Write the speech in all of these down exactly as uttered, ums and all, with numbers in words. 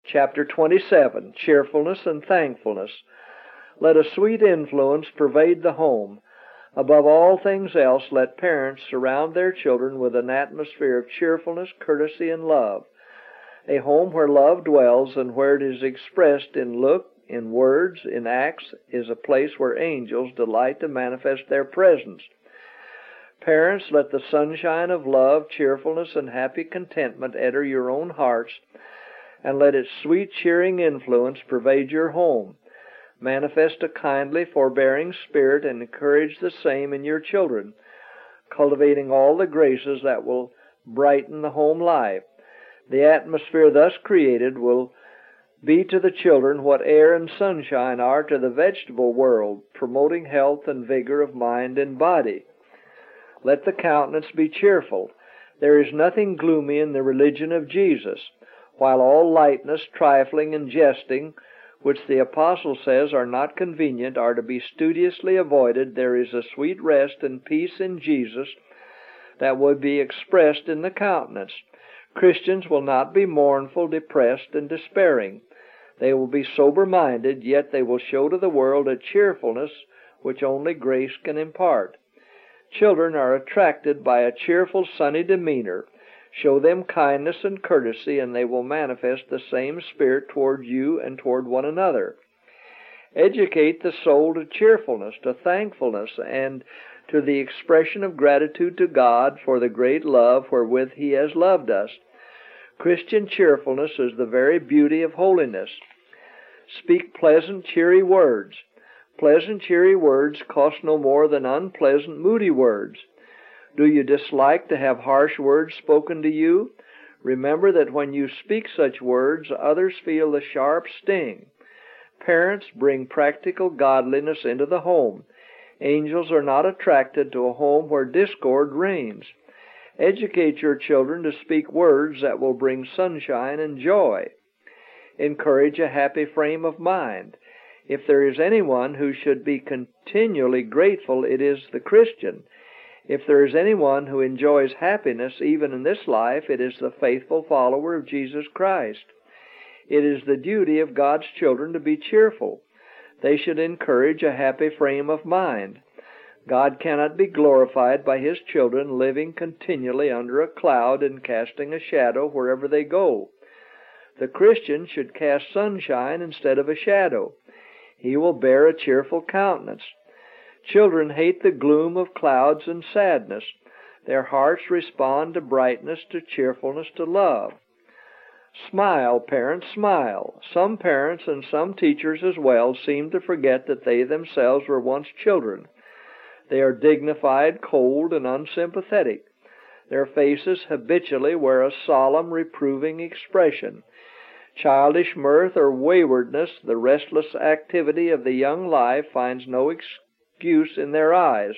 Chapter twenty-seven, Cheerfulness and Thankfulness. Let a sweet influence pervade the home. Above all things else, let parents surround their children with an atmosphere of cheerfulness, courtesy, and love. A home where love dwells and where it is expressed in look, in words, in acts, is a place where angels delight to manifest their presence. Parents, let the sunshine of love, cheerfulness, and happy contentment enter your own hearts, and let its sweet, cheering influence pervade your home. Manifest a kindly, forbearing spirit and encourage the same in your children, cultivating all the graces that will brighten the home life. The atmosphere thus created will be to the children what air and sunshine are to the vegetable world, promoting health and vigor of mind and body. Let the countenance be cheerful. There is nothing gloomy in the religion of Jesus. While all lightness, trifling, and jesting, which the Apostle says are not convenient, are to be studiously avoided, there is a sweet rest and peace in Jesus that would be expressed in the countenance. Christians will not be mournful, depressed, and despairing. They will be sober-minded, yet they will show to the world a cheerfulness which only grace can impart. Children are attracted by a cheerful, sunny demeanor. Show them kindness and courtesy, and they will manifest the same spirit toward you and toward one another. Educate the soul to cheerfulness, to thankfulness, and to the expression of gratitude to God for the great love wherewith He has loved us. Christian cheerfulness is the very beauty of holiness. Speak pleasant, cheery words. Pleasant, cheery words cost no more than unpleasant, moody words. Do you dislike to have harsh words spoken to you? Remember that when you speak such words, others feel the sharp sting. Parents, bring practical godliness into the home. Angels are not attracted to a home where discord reigns. Educate your children to speak words that will bring sunshine and joy. Encourage a happy frame of mind. If there is anyone who should be continually grateful, it is the Christian. If there is anyone who enjoys happiness even in this life, it is the faithful follower of Jesus Christ. It is the duty of God's children to be cheerful. They should encourage a happy frame of mind. God cannot be glorified by His children living continually under a cloud and casting a shadow wherever they go. The Christian should cast sunshine instead of a shadow. He will bear a cheerful countenance. Children hate the gloom of clouds and sadness. Their hearts respond to brightness, to cheerfulness, to love. Smile, parents, smile. Some parents and some teachers as well seem to forget that they themselves were once children. They are dignified, cold, and unsympathetic. Their faces habitually wear a solemn, reproving expression. Childish mirth or waywardness, the restless activity of the young life, finds no excuse in their eyes.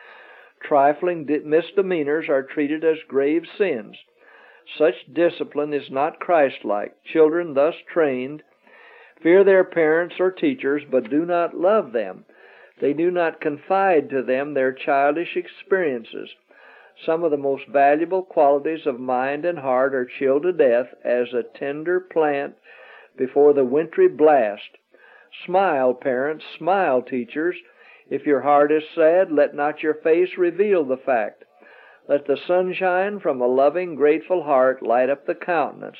Trifling misdemeanors are treated as grave sins. Such discipline is not Christ-like. Children thus trained fear their parents or teachers, but do not love them. They do not confide to them their childish experiences. Some of the most valuable qualities of mind and heart are chilled to death as a tender plant before the wintry blast. Smile, parents, smile, teachers. If your heart is sad, let not your face reveal the fact. Let the sunshine from a loving, grateful heart light up the countenance.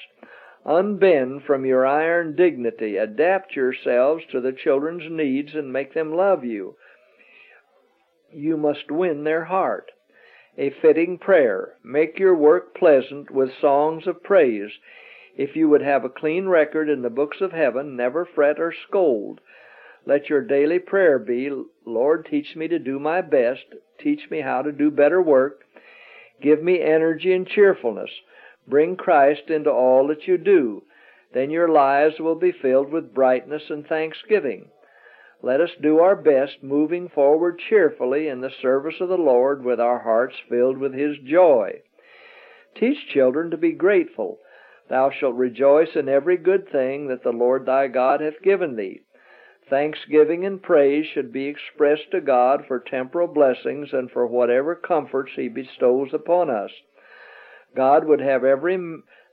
Unbend from your iron dignity. Adapt yourselves to the children's needs and make them love you. You must win their heart. A fitting prayer. Make your work pleasant with songs of praise. If you would have a clean record in the books of heaven, never fret or scold. Let your daily prayer be, Lord, teach me to do my best. Teach me how to do better work. Give me energy and cheerfulness. Bring Christ into all that you do. Then your lives will be filled with brightness and thanksgiving. Let us do our best, moving forward cheerfully in the service of the Lord with our hearts filled with His joy. Teach children to be grateful. Thou shalt rejoice in every good thing that the Lord thy God hath given thee. Thanksgiving and praise should be expressed to God for temporal blessings and for whatever comforts He bestows upon us. God would have every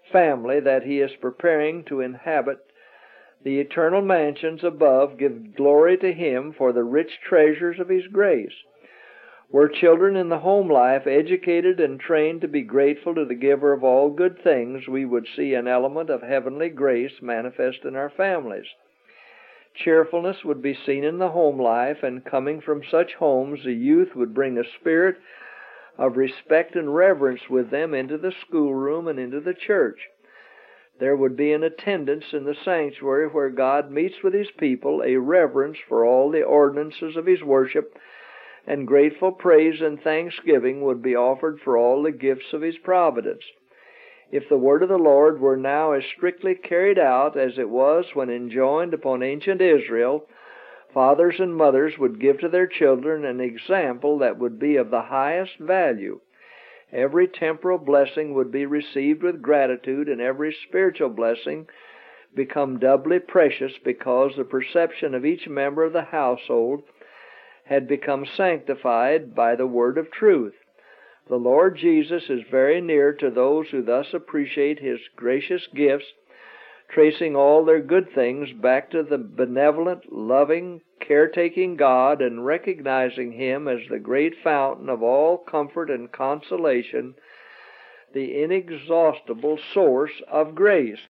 family that He is preparing to inhabit the eternal mansions above give glory to Him for the rich treasures of His grace. Were children in the home life educated and trained to be grateful to the Giver of all good things, we would see an element of heavenly grace manifest in our families. Cheerfulness would be seen in the home life, and coming from such homes, the youth would bring a spirit of respect and reverence with them into the schoolroom and into the church. There would be an attendance in the sanctuary where God meets with His people, a reverence for all the ordinances of His worship, and grateful praise and thanksgiving would be offered for all the gifts of His providence. If the word of the Lord were now as strictly carried out as it was when enjoined upon ancient Israel, fathers and mothers would give to their children an example that would be of the highest value. Every temporal blessing would be received with gratitude, and every spiritual blessing become doubly precious because the perception of each member of the household had become sanctified by the word of truth. The Lord Jesus is very near to those who thus appreciate His gracious gifts, tracing all their good things back to the benevolent, loving, caretaking God, and recognizing Him as the great fountain of all comfort and consolation, the inexhaustible source of grace.